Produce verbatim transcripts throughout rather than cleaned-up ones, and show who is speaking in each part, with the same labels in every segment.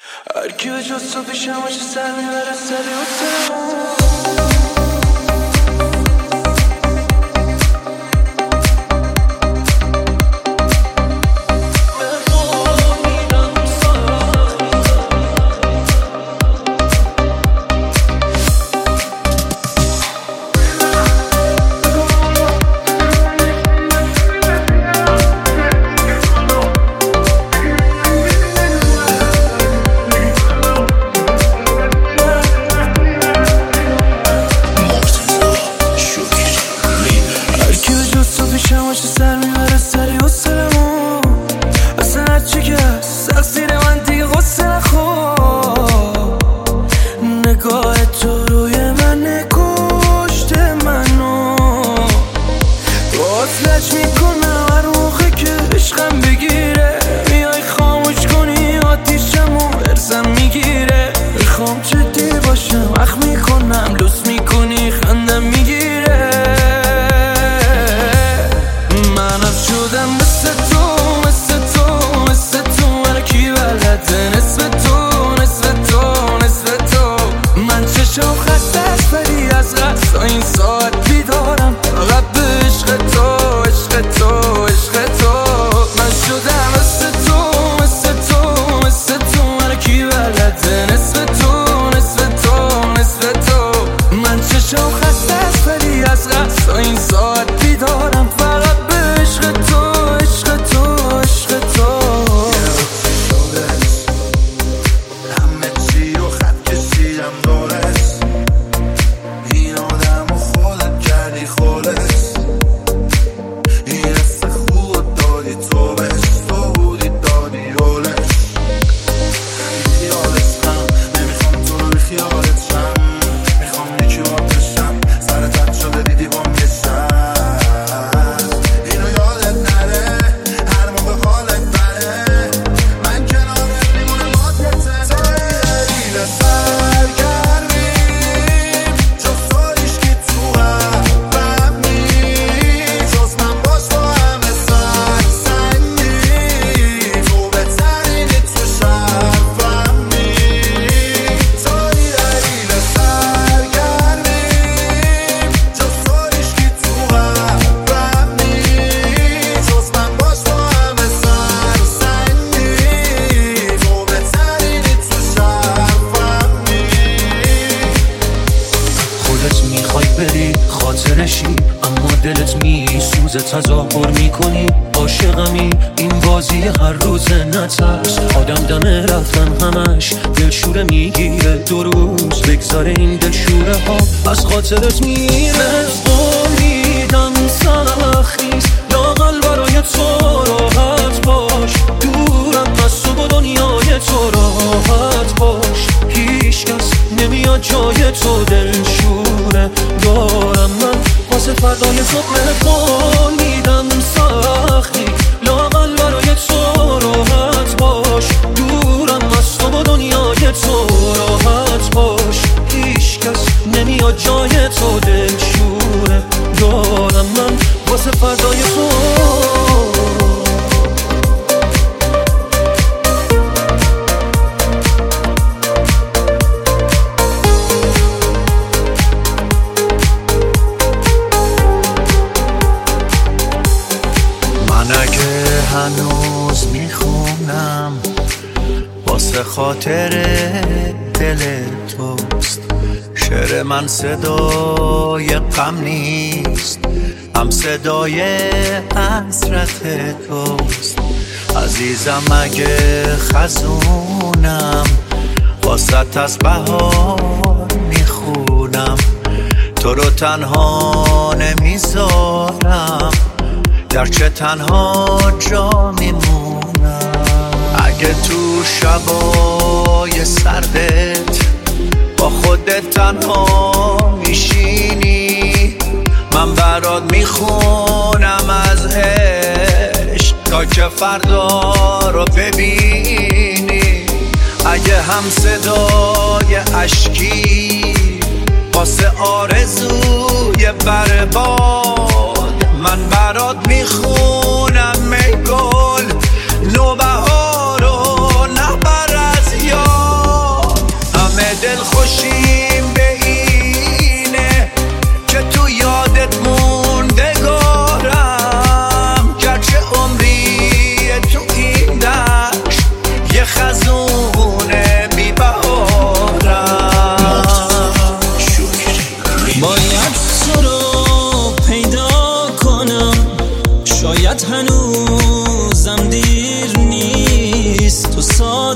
Speaker 1: هرکی به جز تو پیشم باشه سر میبره سری و سرمون
Speaker 2: تظاهر میکنی عاشقمی این بازی هر روز نترس آدم دم رفتن همش دلشوره میگیره دو روز بگذاره این دلشوره ها از خاطرت میره امیدم سخت نیست لااقل برای تو راحت باش دورم از تو با دنیای تو راحت باش هیچ کس نمیاد جای تو دلشوره دارم من واسه فردای تو مهربان میدم سختی لااقل برای تو راحت باش دورم از تو با دنیای تو راحت باش هیچ کس نمیاد جای تو دلشوره دارم من واسه فردای تو
Speaker 3: هنوز میخونم واسه خاطر دل توست شعر من صدای غم نیست هم صدای حسرت توست عزیزم اگه خزونم واسه از بهار میخونم تو رو تنها نمیذارم گرچه تنها جا میمونم اگه تو شبای سردت با خودت تنها میشینی من برات میخونم از عشق تا که فردا رو ببینی اگه هم صدای اشکی واسه آرزوی برباد من برات میخونم ای گل نوبهارو نبر از یاد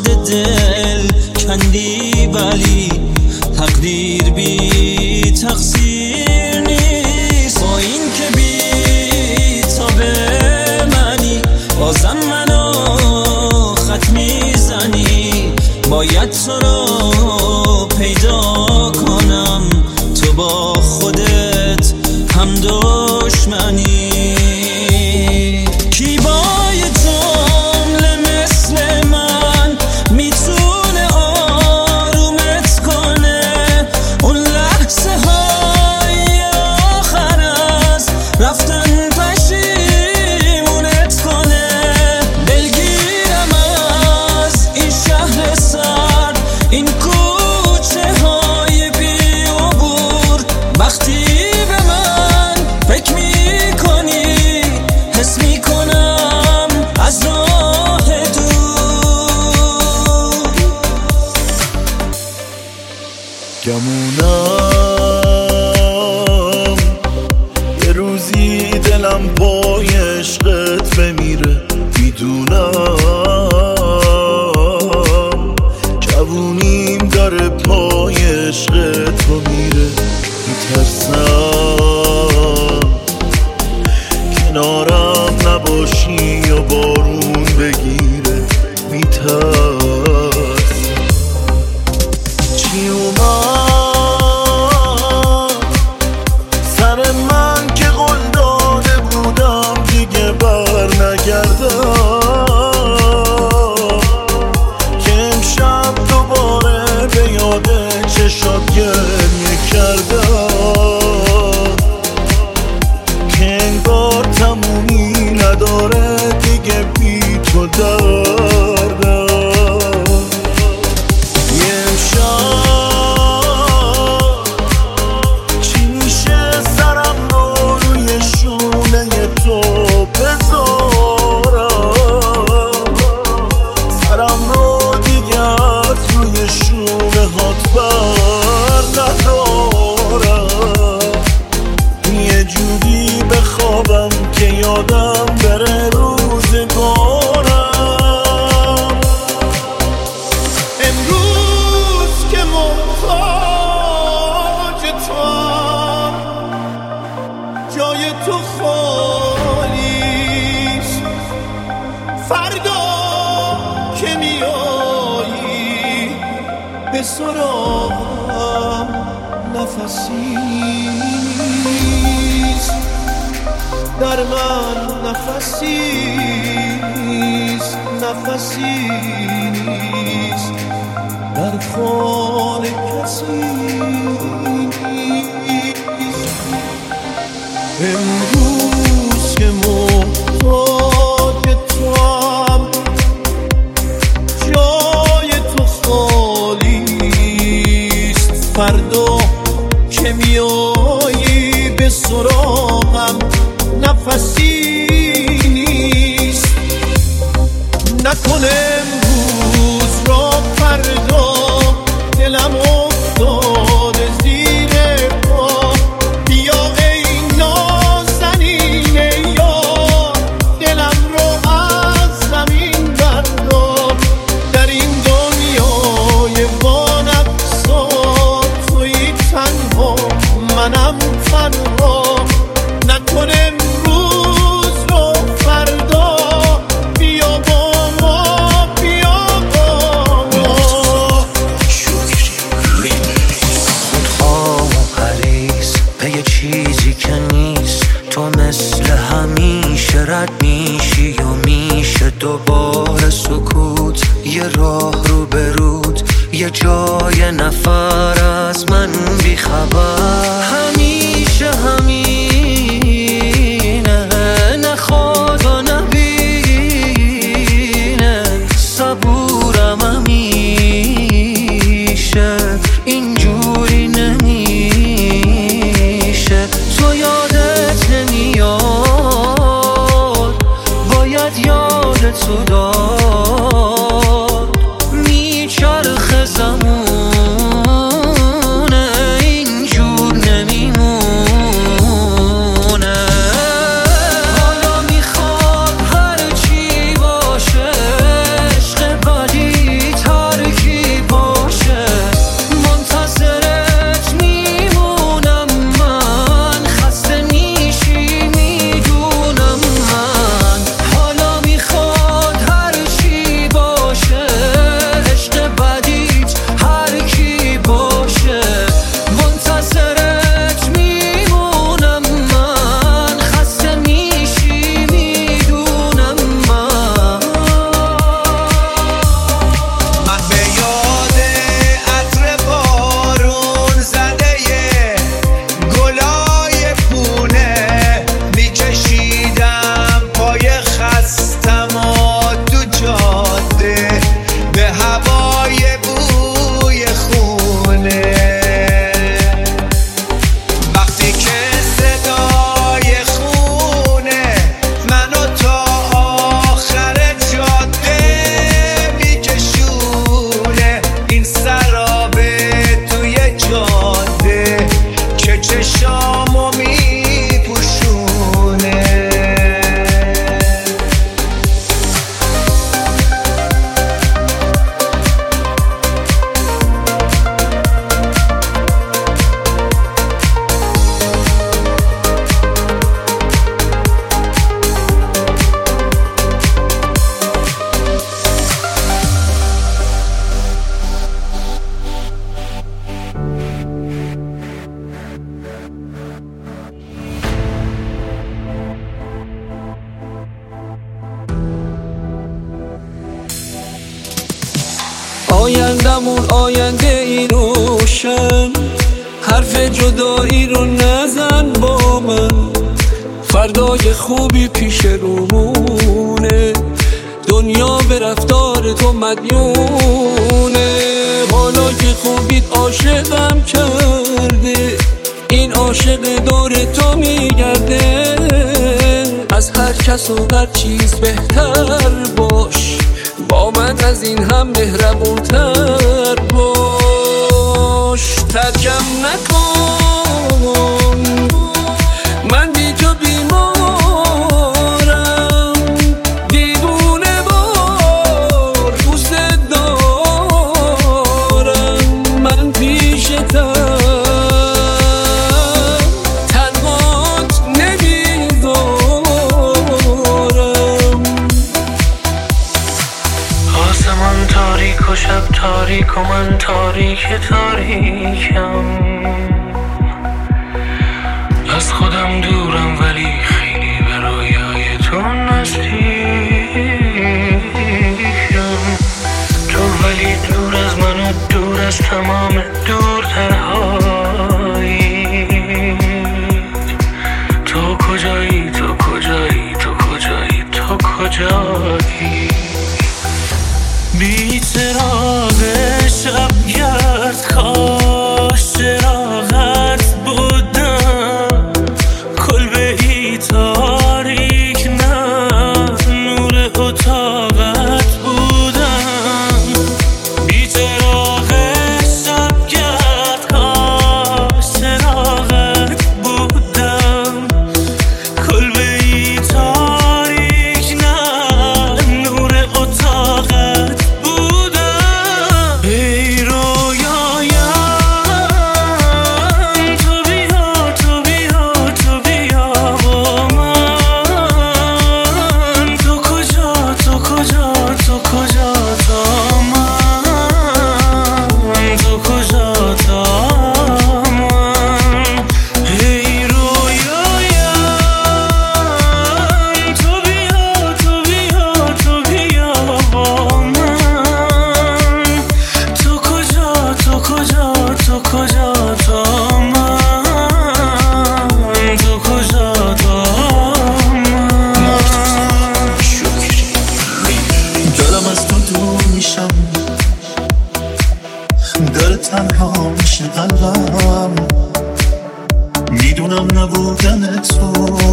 Speaker 4: دل کندی ولی تقدیر بی تقصیر نیست. با این که بی تاب منی بازم منو خط میزنی. باید تو رو پیدا کنم، تو با خودت هم دشمنی. کی با یه جمله مثل من میتونه آرومت کنه؟ اون لحظه های آخر از رفتن پشیمونت کنه. دلگیرم از این شهر سرد، این کوچه های بی عبور. وقتی به من فکر میکنی حس میکنم از راه دور.
Speaker 3: گمونم یه روزی دلم پای عشقت بمیره. میدونم جوونیم داره پای عشقت رو میره. میترسم کنارم نباشی یا بارون بگیره. میترسم چی اومد سر من که قول داده بودم دیگه بر نگردم، که امشب دوباره به یاد چشات گریه کردم، که انگار تمومی نداره دیگه بی تو دردم. یه امشب چی میشه سرم رو روی شونه تو بذارم، سرم رو دیگه از روی شونه هات بر ندارم. یه جوری بخوابم که یادم بره روزگارم. امروز که محتاج توام، جای تو خالیست. فردا که میایی به سراغم نفسی نیست، در من نفسی نیست، نفسی نیست، در خانه کسی نیست. امروز که محتاج توام، جای تو خالیست. فردا که میایی به سراغم نفسی نیست. نکنه امروز را فردا دلم افتاده زیر پا. بیا ای نازنین یار، دلم رو از زمین بردار. در این دنیای وانفسان تویی تنها، منم تنها. نکنه امروز رو فردا بیا با ما، بیا با ما.
Speaker 2: خودخواه و حریص به یه چیزی که نیست. تو مثل همیشه رد میشی و میشه دوباره سکوت. یه راه رو برود، یه جای نفر از من بیخبر. همیشه همینه، نخواد و نبینه. صبورم همیشه، اینجوری نمیشه. تو یادت نمیاد، باید یادت تو داد. میچرخ زمان
Speaker 4: آیندمون آینده ای روشن، حرف جدایی رو نزن با من، فردای خوبی پیش رومونه، دنیا به رفتار تو مدیونه. حالا که خوبیت عاشقم کرده، این عاشق دور تو میگرده، از هر کس و هر چیز بهتر باش، با من از این هم مهربونتر باش. ترکم نکن، من بی تو بیمارم، دیوونه وار دوست دارم، من پیشتم تنهات نمیذارم.
Speaker 2: آسمان تاریک و شب تاریک و من تاریک تاریکم، از خودم دورم ولی خیلی به رویای تو نزدیکم. تو ولی دور از من و دور از تمام دورترهایی. تو کجایی تو کجایی تو کجایی تو کجایی؟ بی چراغ شبگرد کاش چراغت بودم، کلبه ای تاریک نه نور اتاقت بودم. بی چراغ شبگرد کاش چراغت بودم، کلبه ای تاریک نه نور اتاقت بودم. ای رویایم تو بیا تو بیا تو بیا با من، تو کجا تو کجا تو کجا تا من، تو کجا تا من. ای رویایم تو بیا تو بیا تو بیا با من، تو کجا تو کجا تو کجا تا من، تو کجا تا من.
Speaker 3: دلم از تو دور میشم، دل تنها میشه قلبم، میدونم نبودن تو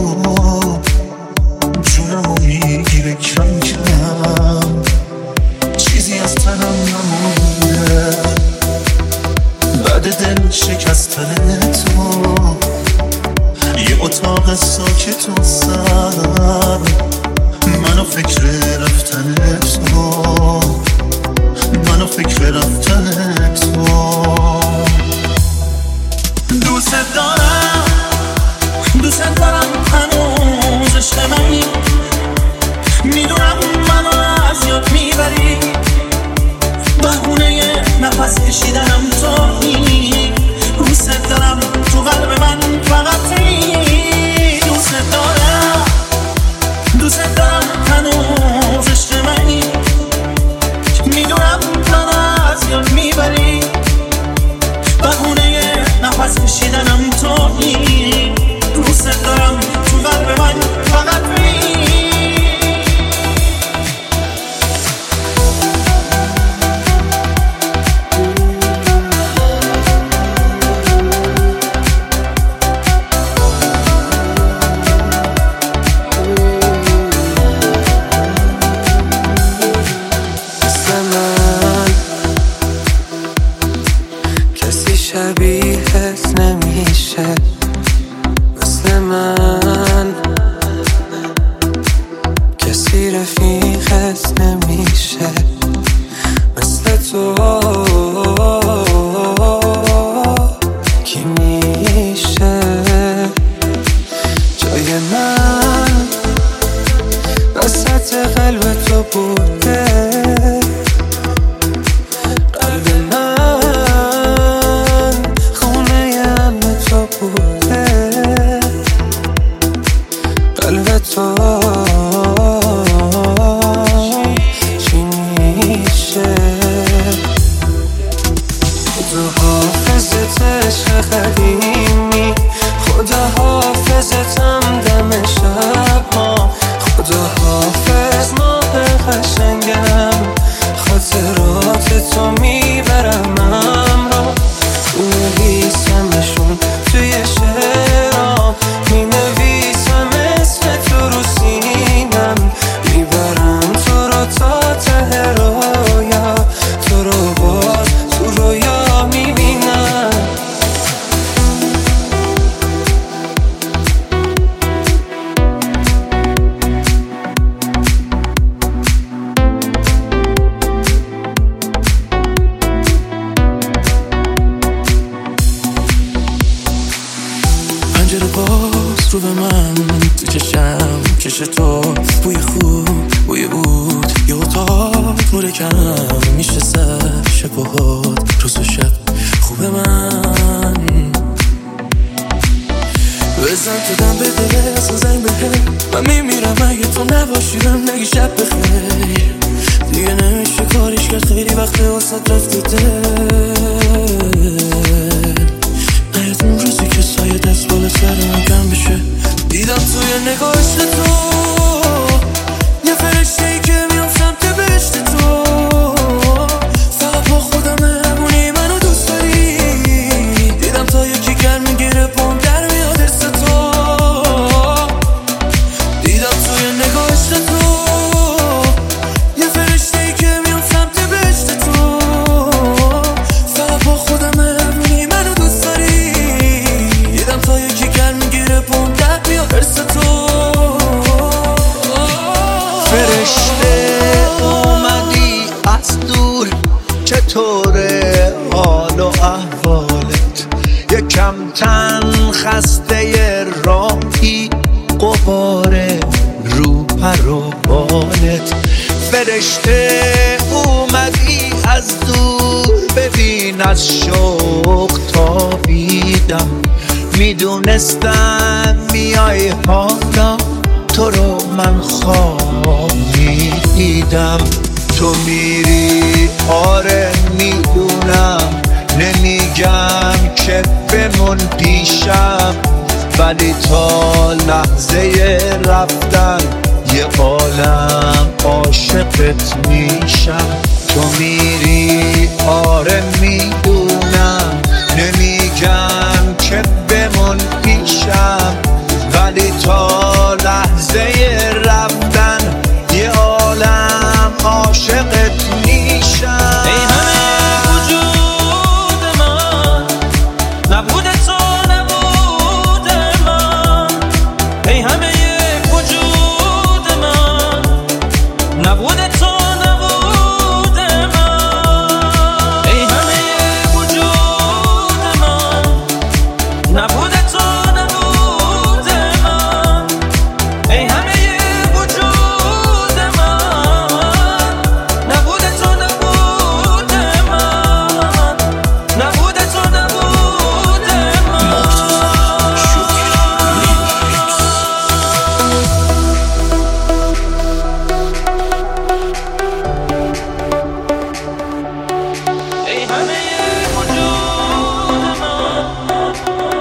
Speaker 3: جونمو میگیره کم کم، چیزی از تنم نمونده بعد دل شکستن تو. یه اتاق ساکت و سر منو فکر رفتن تو، منو فکر رفتن تو. دوست دارم دوست دارم هنوز عشق منی، میدونم منو از یاد میبری، بهونه نفس کشیدنم تویی. دوست دارم تو قلب من فقطی، دوست دارم دوست دارم هنوز عشق منی، میدونم منو از یاد میبری، بهونه نفس کشیدنم تویی. دوست دارم تو قلب من فقط تویی.
Speaker 1: شبیهت نمیشه.
Speaker 3: رو به من تو چشم کش تو، بوی خوب بوی بود یه اتاق نور کم میشه سر شب و هات روز و شب خوب من بزن تو دم به دله اصلا زنگ بهم من میمیرم اگه تو نباشیدم نگی شب بخیر دیگه نمیشه کاریش کرد خیلی وقت واسط رفته دل نیاد اون روزی که سایه دست بالا سر من کم بشه دیدم توی نگاهش تو یه فرشته ای که میام سمت بهشت تو فقط با خودم همونی منو دوست داری دیدم تا یکی گر میگیره پام در میاد حس تو دیدم توی نگاهش تو یه فرشته ای که میام سمت بهشت تو فقط با خودم همونی منو دوست داری دیدم تا یکی گر میگیره پام در میاد حس تو
Speaker 5: فرشته اومدی از دور چطوره حال و احوالت یکم تن خسته راهی قباره رو پر و بالت فرشته اومدی از دور ببین از شوق تابیدم میدونستم میای حالا تو رو من خواب میدیدم تو میری آره میدونم نمیگم که بمون پیشم ولی تا لحظه رفتن یه عالم عاشقت میشم تو میری آره میدونم نمیگم که بمون پیشم ولی تا لحظه رفتن یه عالم عاشقت میشم
Speaker 2: ای همه وجود من نبود تو نبود من ای همه وجود من نبود تو نبود من ای همه وجود من نبود تو نبود من ای همه وجود من نبود تو نبود من نبود تو نبود من ای همه وجود من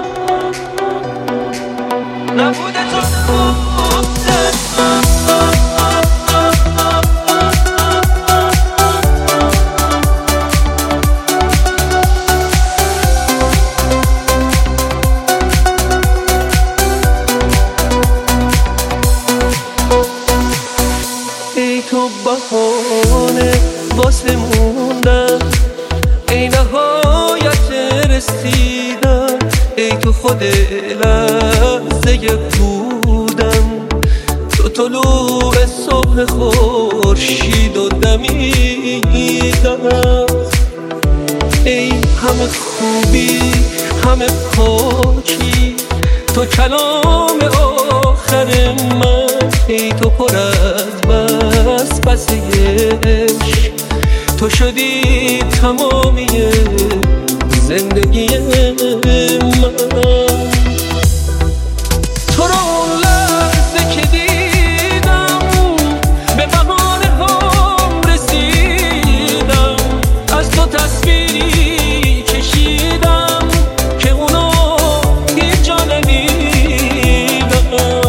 Speaker 2: نبود تو نبود ای تو بهانه واسه موندن ای نهایت رسیدن ای تو خود لحظه بودن تو طلوع صبح خورشید و دمیدن ای همه خوبی همه پاکی تو کلام آخر من ای تو پر از بس بسه عشق تو شدی تمامی زندگی من تو رو اون لحظه که دیدم به بهانه هم رسیدم از تو تصویری کشیدم که اونو هیچ جا ندیدم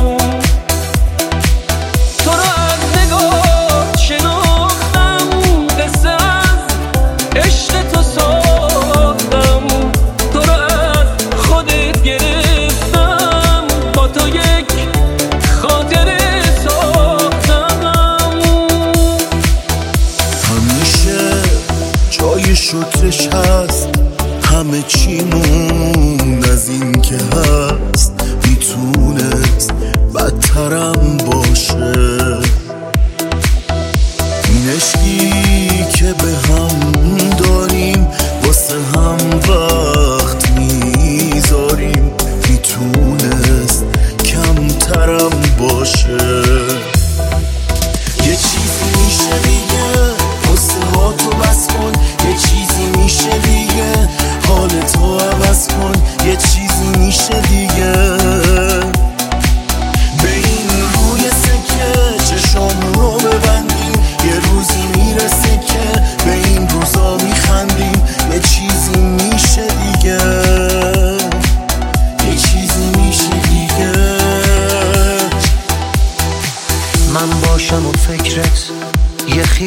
Speaker 2: تو رو از نگاه شناختم قصه از عشق تو ساختم تو رو از خودت گرفتم با تو یک خاطره ساختم
Speaker 3: همیشه جای شکرش هست همه چیمون از این که هست میتونست بدترم باشه این عشقی که به هم داریم واسه هم وقت میذاریم میتونست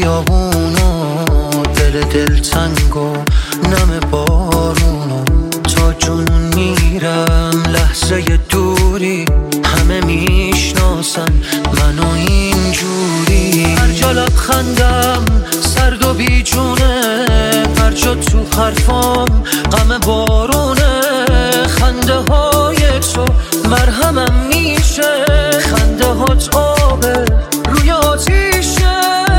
Speaker 2: بیابونو دل دلتنگ و نم بارونو تا جنون میرم لحظه دوری همه میشناسن منو اینجوری هر جا لبخندم سرد و بیجونه هر جا تو حرفام غم بارونه خنده های تو مرهمم میشه خنده هات آبه روی آتیشه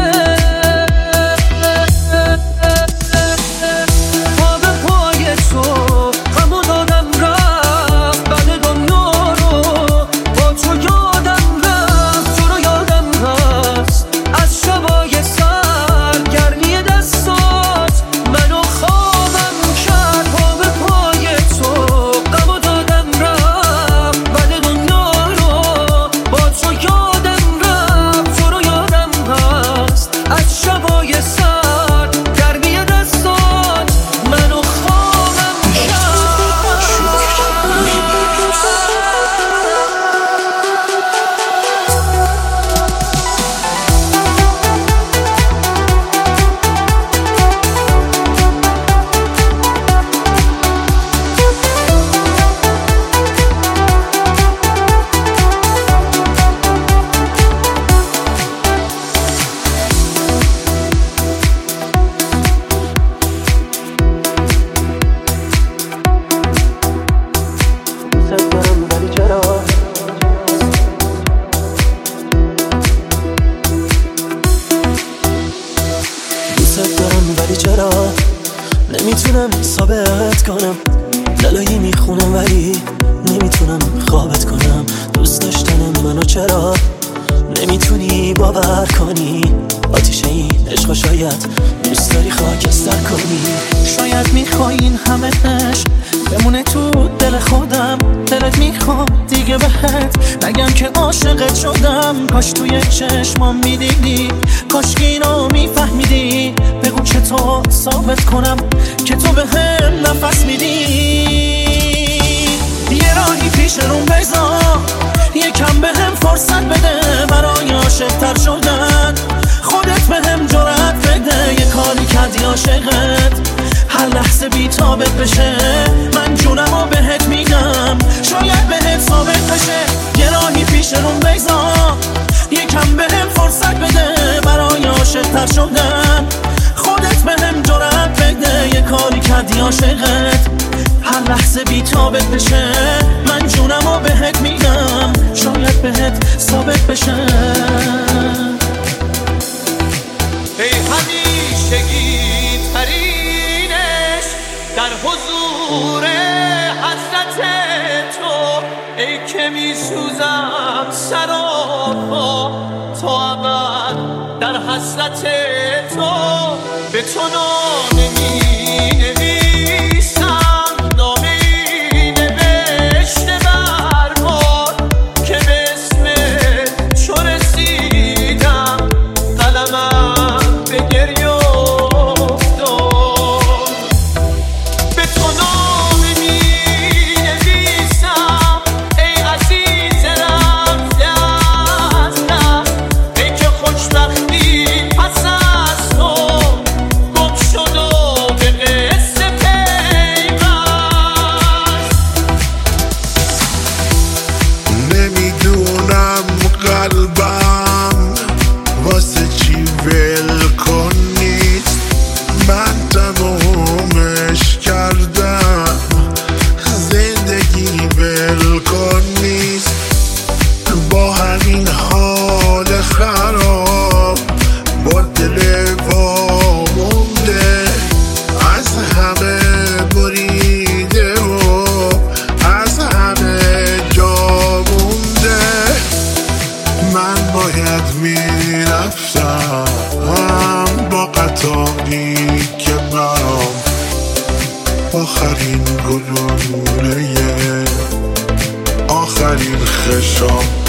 Speaker 2: پا به پای تو غمو دادم رفت بد دنیا رو با تو یادم رفت تو رو یادم هست از شبای سر گرمی دستات منو خوابم کرد پا به پای تو غمو دادم رفت بد دنیا رو با تو یادم رفت تو رو یادم هست از شبای سر گرمی دستات منو خوابم کرد دوست دارم ولی چرا دوست دارم ولی چرا نمیتونم ثابت کنم دلایی میخونم ولی نمیتونم خوابت کنم دوست داشتن منو چرا نمیتونی باور کنی آتیش این عشق شاید دوست داری خاکستر کنی شاید میخوای این همه عشق بمونه تو دل خودم دلت میخواد دیگه بهت نگم که عاشقت شدم کاش توی چشمام میدیدی کاش اینو میفهمیدی بگو چطور ثابت کنم که تو به هم نفس میدی یه راهی پیش روم بذار یکم به هم فرصت بده برای عاشق‌تر شدن خودت به هم جرأت بده یه کاری کردی عاشقت هر لحظه بی تابت بشه من جونمو بهت میدم شاید بهت ثابت بشه یه راهی پیش روم بگذار یکم به هم فرصت بده برای عاشق‌تر شدن خودت به هم جرأت بده یه کاری کردی عاشقت هر لحظه بی تابت بشه من جونمو بهت میدم شاید بهت ثابت بشه
Speaker 4: ای همیشگی ترینش در حضور حضرت تو ای که میسوزم سراپا تا ابد در حسرت تو به تو نامه مینویسم نامه ای نوشته بر باد که به اسم تو رسیدم قلمم به گریه افتاد به تو نامه مینویسم ای عزیز رفته از دست ای که خوشبختی پس از تو گم شد و به قصه پیوست
Speaker 5: نمیدونم قلبم واسه چی ول کن نیست من تمومش کردم زندگی ول کن نیست با همین حال خراب با دل وامونده از همه بریده و از همه جا مونده من باید میرفتم با قطاری که برام آخرین گلوله آخرین خشام